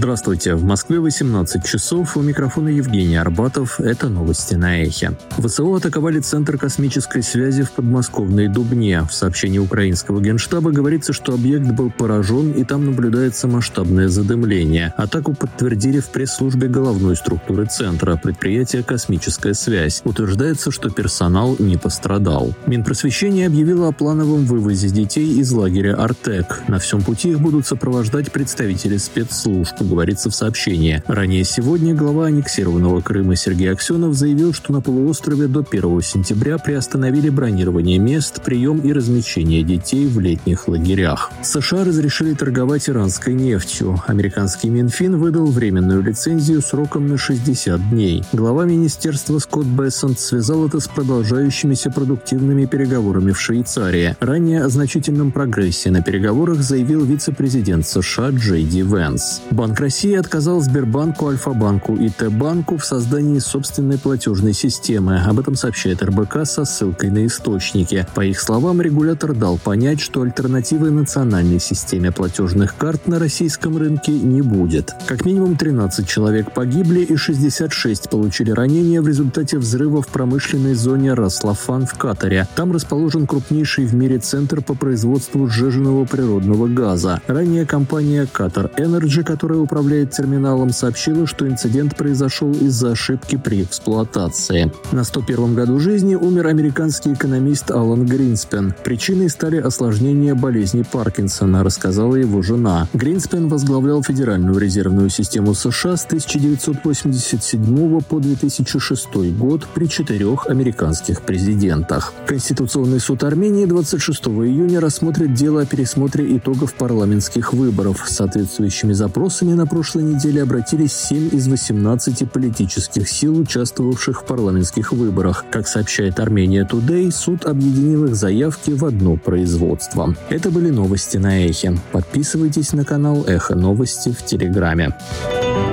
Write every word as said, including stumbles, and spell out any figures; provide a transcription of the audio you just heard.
Здравствуйте, в Москве восемнадцать часов, у микрофона Евгений Арбатов, это новости на Эхе. ВСУ атаковали Центр космической связи в подмосковной Дубне. В сообщении украинского генштаба говорится, что объект был поражен и там наблюдается масштабное задымление. Атаку подтвердили в пресс-службе головной структуры Центра, предприятия «Космическая связь». Утверждается, что персонал не пострадал. Минпросвещение объявило о плановом вывозе детей из лагеря «Артек». На всем пути их будут сопровождать представители спецслужб, говорится в сообщении. Ранее сегодня глава аннексированного Крыма Сергей Аксенов заявил, что на полуострове до первого сентября приостановили бронирование мест, прием и размещение детей в летних лагерях. США разрешили торговать иранской нефтью. Американский Минфин выдал временную лицензию сроком на шестьдесят дней. Глава министерства Скотт Бессент связал это с продолжающимися продуктивными переговорами в Швейцарии. Ранее о значительном прогрессе на переговорах заявил вице-президент США Джей Ди Венс. Банк России отказал Сбербанку, Альфа-банку и Т-банку в создании собственной платежной системы. Об этом сообщает эр бэ ка со ссылкой на источники. По их словам, регулятор дал понять, что альтернативы национальной системе платежных карт на российском рынке не будет. Как минимум тринадцать человек погибли и шестьдесят шесть получили ранения в результате взрыва в промышленной зоне Ras-Laffan в Катаре. Там расположен крупнейший в мире центр по производству сжиженного природного газа. Ранее компания Qatar Energy, которая управляет терминалом, сообщила, что инцидент произошел из-за ошибки при эксплуатации. На сто первом году жизни умер американский экономист Алан Гринспен. Причиной стали осложнения болезни Паркинсона, рассказала его жена. Гринспен возглавлял Федеральную резервную систему США с тысяча девятьсот восемьдесят седьмого по две тысячи шестой год при четырех американских президентах. Конституционный суд Армении двадцать шестого июня рассмотрит дело о пересмотре итогов парламентских выборов. С соответствующими запросами на прошлой неделе обратились семь из восемнадцати политических сил, участвовавших в парламентских выборах. Как сообщает Armenia Today, суд объединил их заявки в одно производство. Это были новости на Эхе. Подписывайтесь на канал Эхо Новости в Телеграме.